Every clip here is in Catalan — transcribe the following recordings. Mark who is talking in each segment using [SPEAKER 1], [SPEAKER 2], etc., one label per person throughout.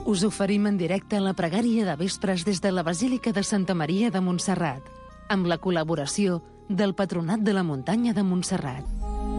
[SPEAKER 1] Us oferim en directe la pregària de vespres des de la Basílica de Santa Maria de Montserrat, amb la col·laboració del Patronat de la Muntanya de Montserrat.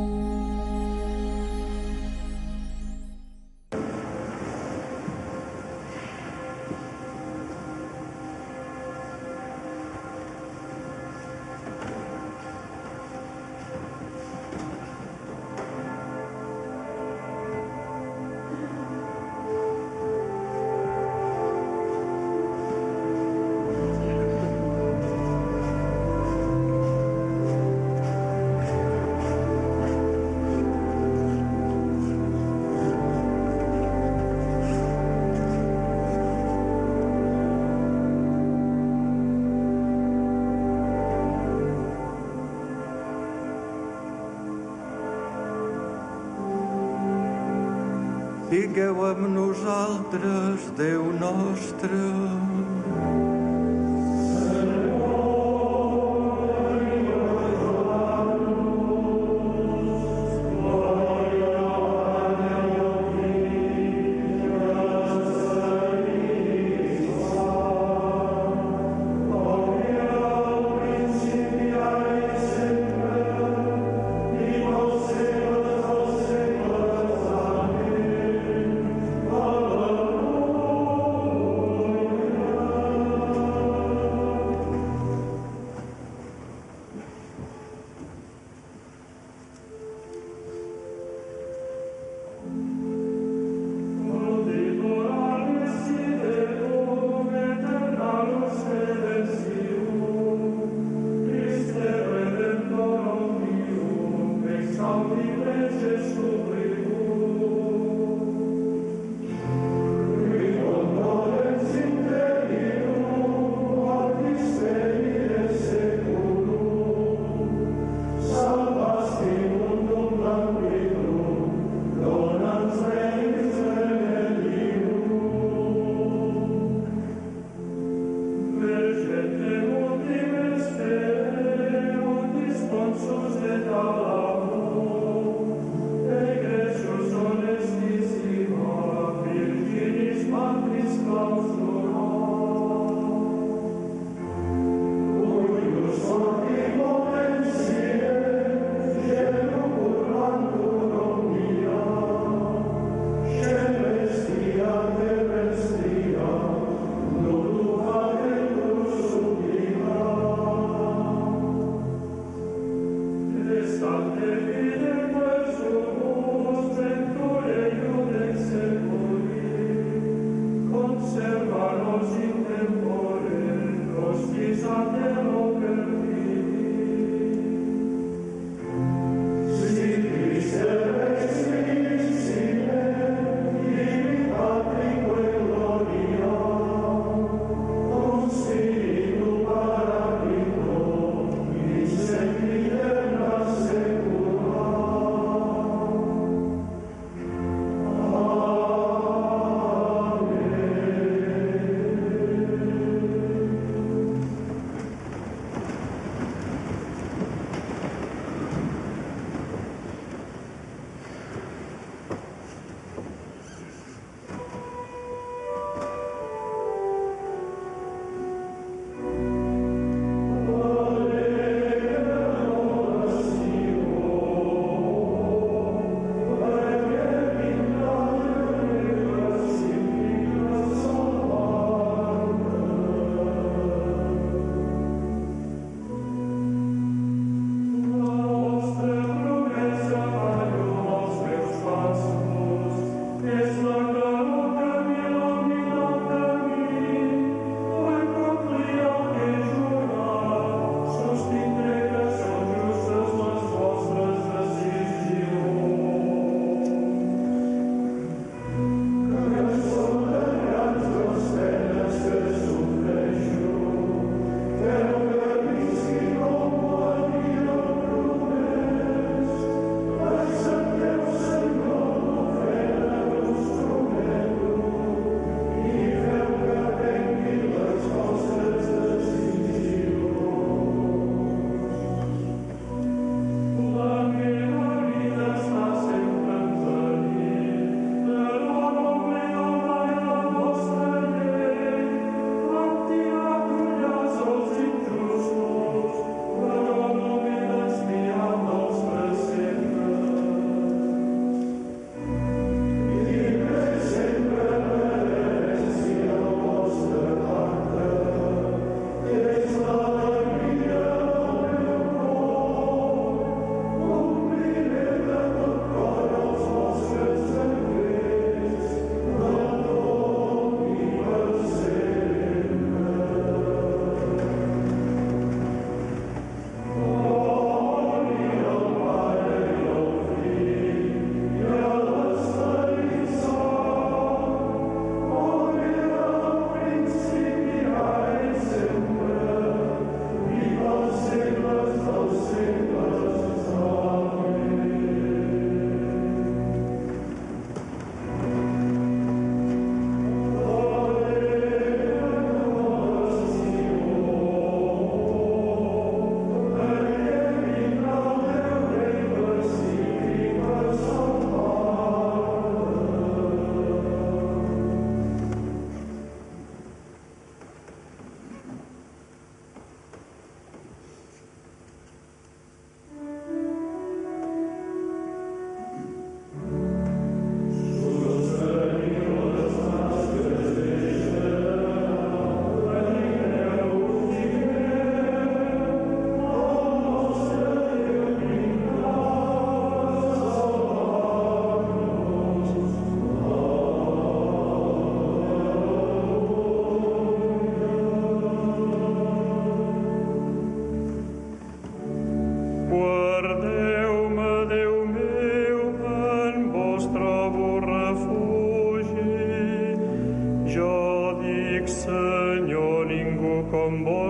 [SPEAKER 2] Digueu amb nosaltres, Déu nostre.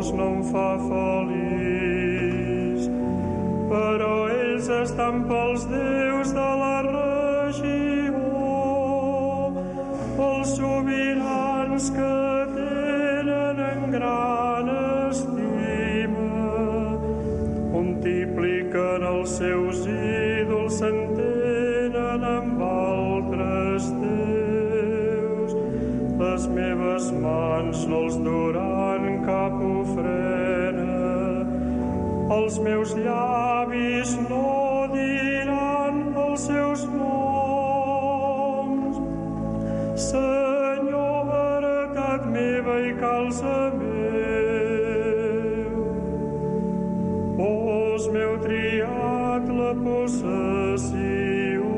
[SPEAKER 2] dolç no em fa feliç, però ells estan pels déus de la regió, els sobirans que tenen en gran estima, multipliquen els seus ídols, s'entenen amb altres déus. Les meves mans no els duran cap ofrena, els meus llavis no diran els seus noms. Senyor, heretat meva i calze meu, vos m'heu triat la possessió,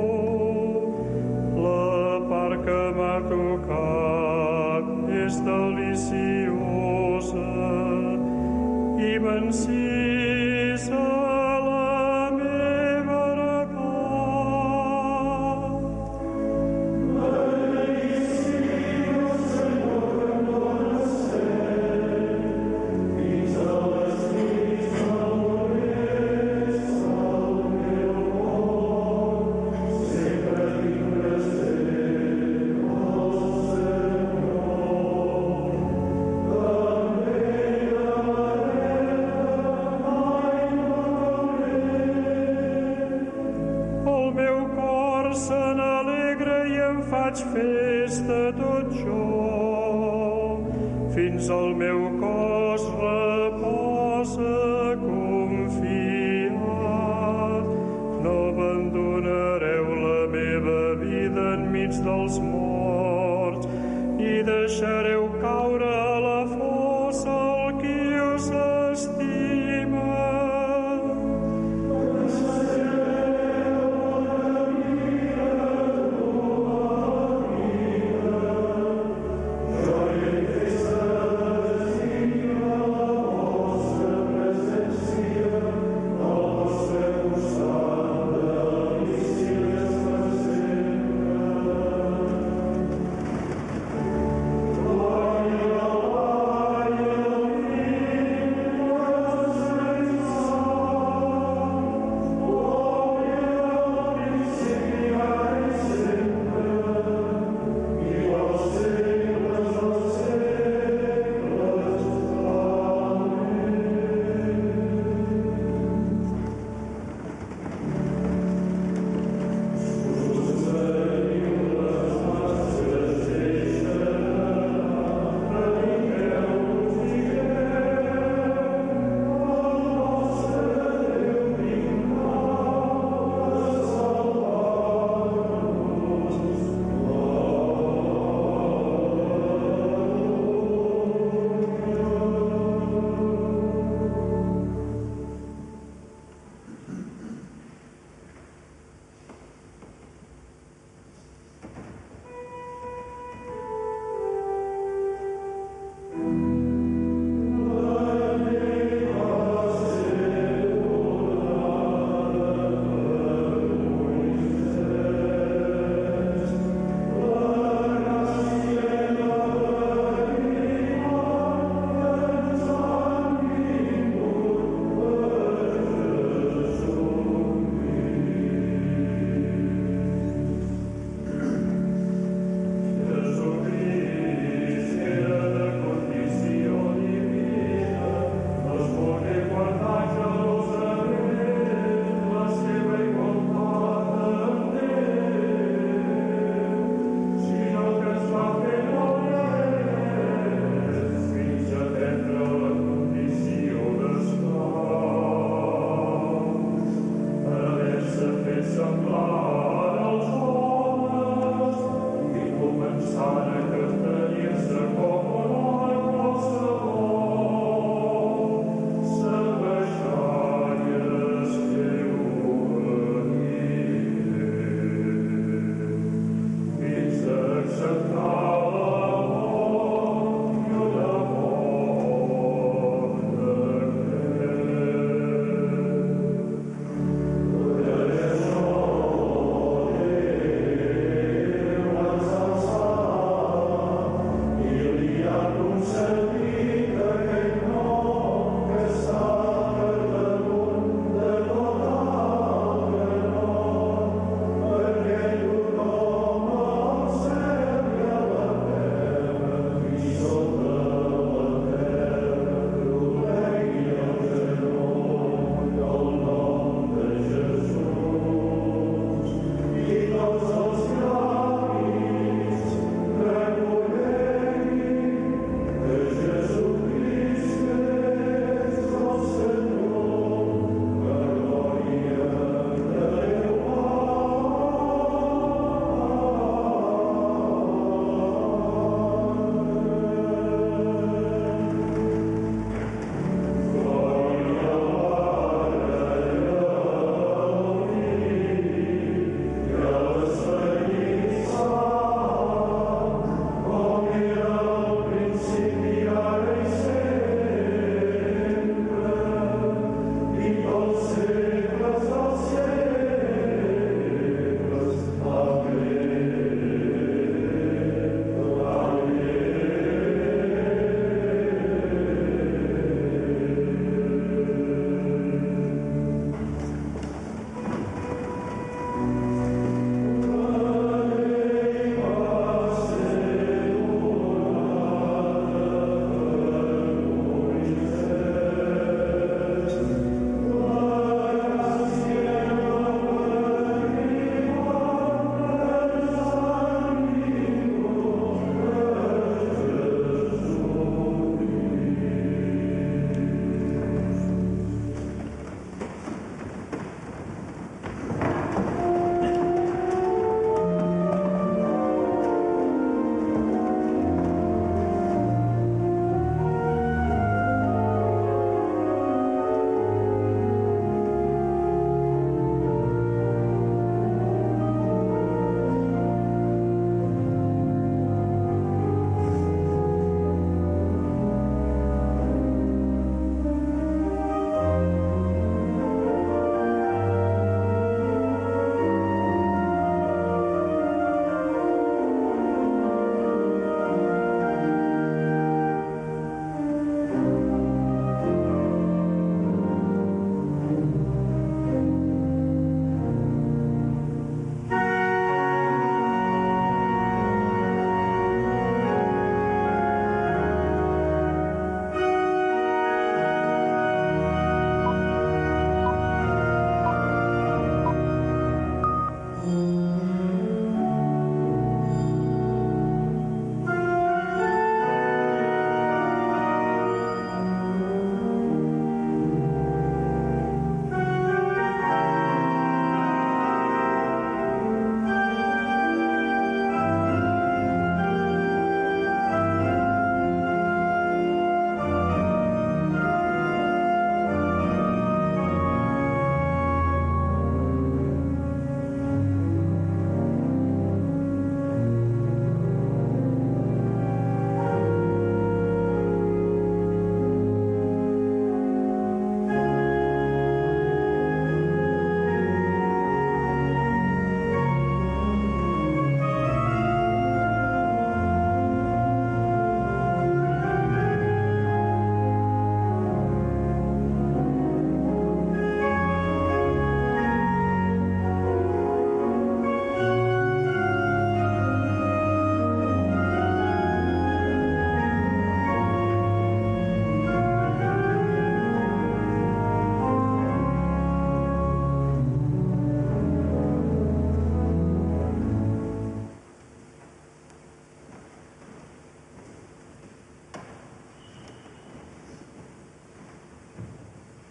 [SPEAKER 2] la part que m'ha tocat és deliciosa i m'encisa la meva heretat. Benedicció, Senyor, que em dones cel, fins a les nits del rest del meu món, sempre tinc present el Senyor. També el meu cor se n'alegra i em faig festa tot jo, fins al meu cos reposa confiat. No abandonareu la meva vida enmig dels morts i deixareu caure a la fossa el qui us estima. Gloria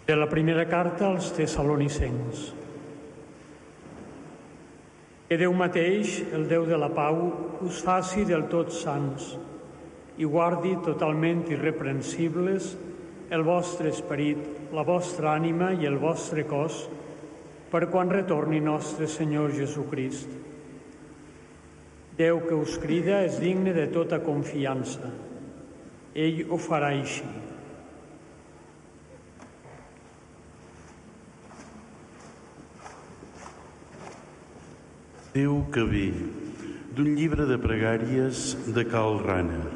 [SPEAKER 2] De la primera carta als Tessalonicencs. Que Déu mateix, el Déu de la pau, us faci del tot sants i guardi totalment irreprensibles el vostre esperit, la vostra ànima i el vostre cos per quan retorni nostre Senyor Jesucrist. Déu que us crida és digne de tota confiança. Ell ho farà així.
[SPEAKER 3] Déu que ve, d'un llibre de pregàries de Karl Rahner.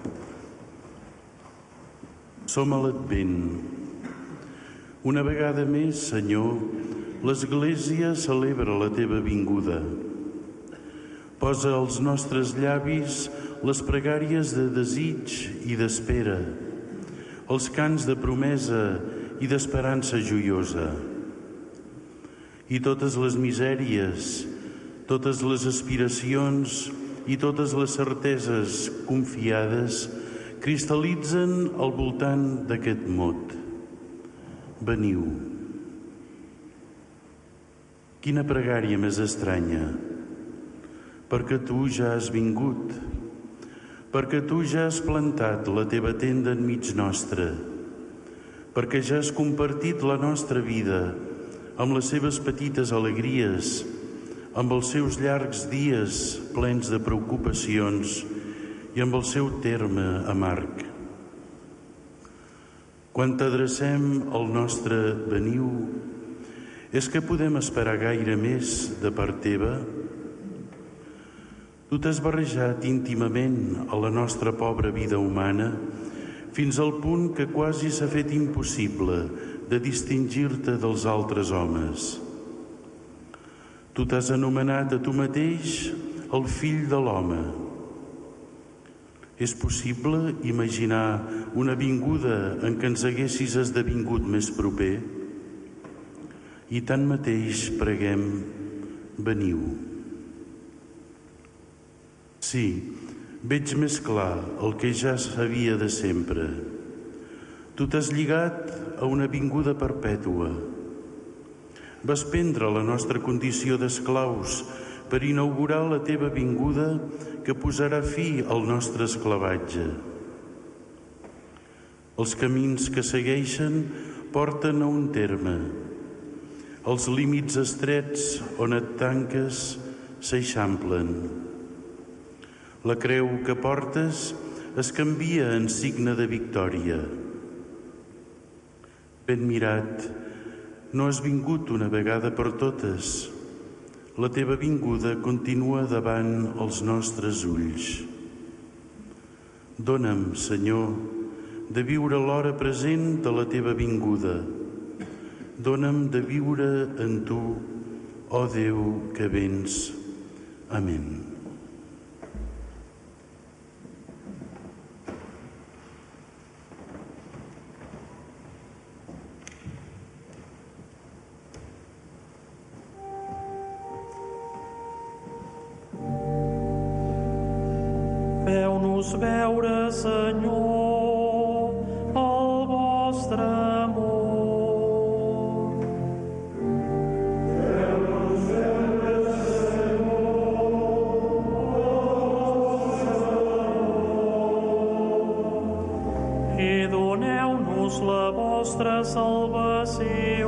[SPEAKER 3] Som a l'Advent. Una vegada més, Senyor, l'Església celebra la teva vinguda. Posa als nostres llavis les pregàries de desig i d'espera, els cants de promesa i d'esperança joiosa. I totes les misèries, totes les aspiracions i totes les certeses confiades cristal·litzen al voltant d'aquest mot. Veniu. Quina pregària més estranya, perquè tu ja has vingut, perquè tu ja has plantat la teva tenda enmig nostre, perquè ja has compartit la nostra vida amb les seves petites alegries, amb els seus llargs dies plens de preocupacions i amb el seu terme amarg. Quan t'adrecem el nostre veniu, és que podem esperar gaire més de part teva? Tu t'has barrejat íntimament a la nostra pobra vida humana fins al punt que quasi s'ha fet impossible de distingir-te dels altres homes. Tu t'has anomenat a tu mateix el fill de l'home. És possible imaginar una vinguda en què ens haguessis esdevingut més proper? I tanmateix preguem, veniu. Sí, veig més clar el que ja sabia de sempre. Tu t'has lligat a una vinguda perpètua. Vas prendre la nostra condició d'esclaus per inaugurar la teva vinguda que posarà fi al nostre esclavatge. Els camins que segueixen porten a un terme. Els límits estrets on et tanques s'eixamplen. La creu que portes es canvia en signe de victòria. Ben mirat, no has vingut una vegada per totes. La teva vinguda continua davant els nostres ulls. Dóna'm, Senyor, de viure l'hora present de la teva vinguda. Dóna'm de viure en tu, ó Déu que vens. Amén.
[SPEAKER 2] Feu-nos veure, Senyor, el vostre amor. Feu-nos veure, Senyor, el vostre amor. I doneu-nos la vostra salvació.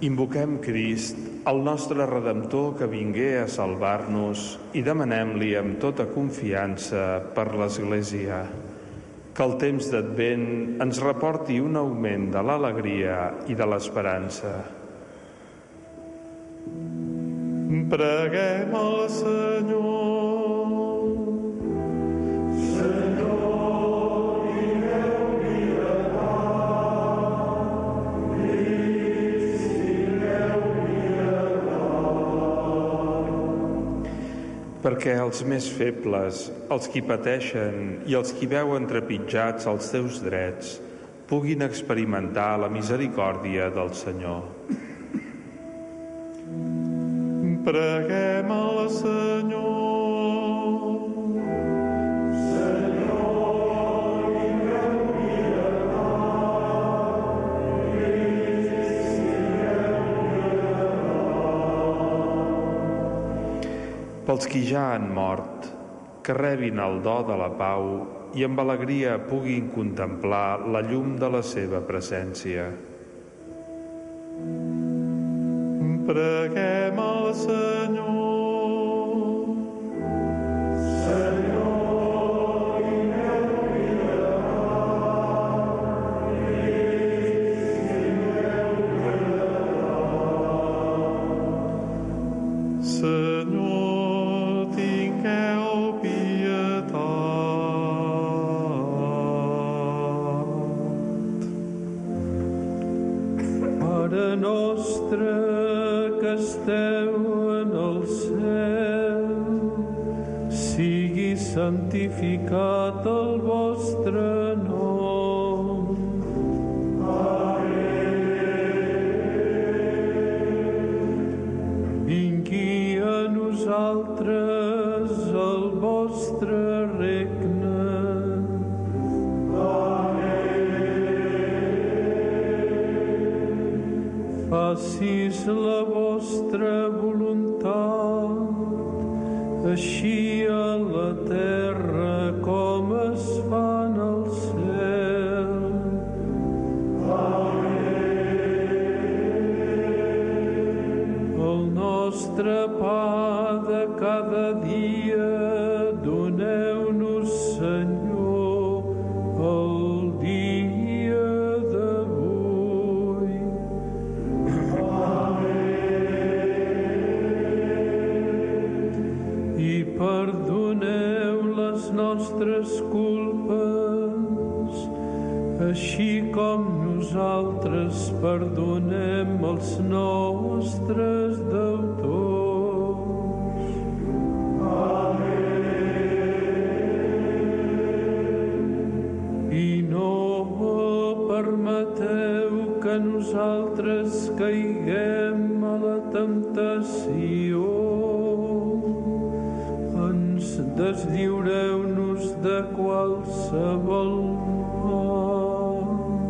[SPEAKER 4] Invoquem Crist, el nostre Redemptor que vingué a salvar-nos, i demanem-li amb tota confiança per l'Església que el temps d'Advent ens reporti un augment de l'alegria i de l'esperança. Preguem al Senyor. Perquè els més febles, els qui pateixen i els qui veuen trepitjats els seus drets puguin experimentar la misericòrdia del Senyor. Preguem al Senyor. Pels qui ja han mort, que rebin el do de la pau i amb alegria puguin contemplar la llum de la seva presència. Preguem al Senyor. Pare nostre que esteu en el cel, sigui santificat el vostre nom. Vingui a nosaltres el vostre regne. Facis la vostra voluntat, així a la terra com es fa en el cel. El nostre pa de cada dia doneu-nos, Senyor, el dia d'avui. I perdoneu les nostres culpes, així com nosaltres perdonem els nostres deutors. I no permeteu que nosaltres caiguem a la temptació. Deslliureu-nos de qualsevol mal.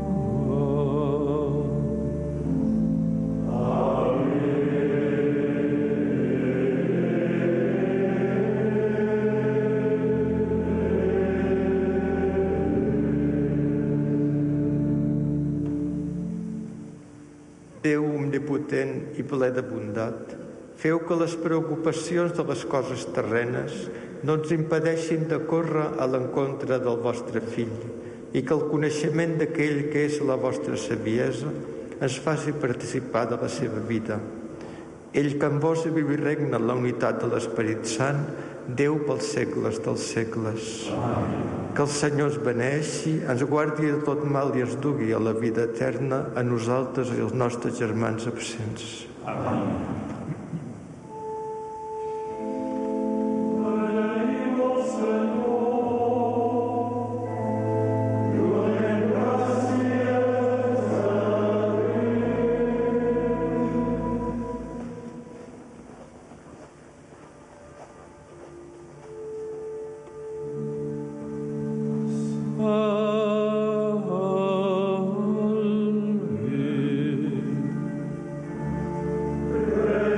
[SPEAKER 5] Déu omnipotent i ple de bondat, feu que les preocupacions de les coses terrenes no ens impedeixin de córrer a l'encontre del vostre Fill i que el coneixement d'aquell que és la vostra saviesa ens faci participar de la seva vida. Ell que en vos viu i regna en la unitat de l'Esperit Sant, Déu pels segles dels segles. Amén. Que el Senyor ens beneixi, ens guardi de tot mal i ens dugui a la vida eterna a nosaltres i als nostres germans absents. Amén.
[SPEAKER 4] Amen.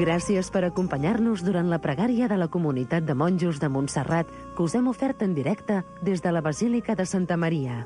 [SPEAKER 1] Gràcies per acompanyar-nos durant la pregària de la Comunitat de Monjos de Montserrat que us hem ofert en directe des de la Basílica de Santa Maria.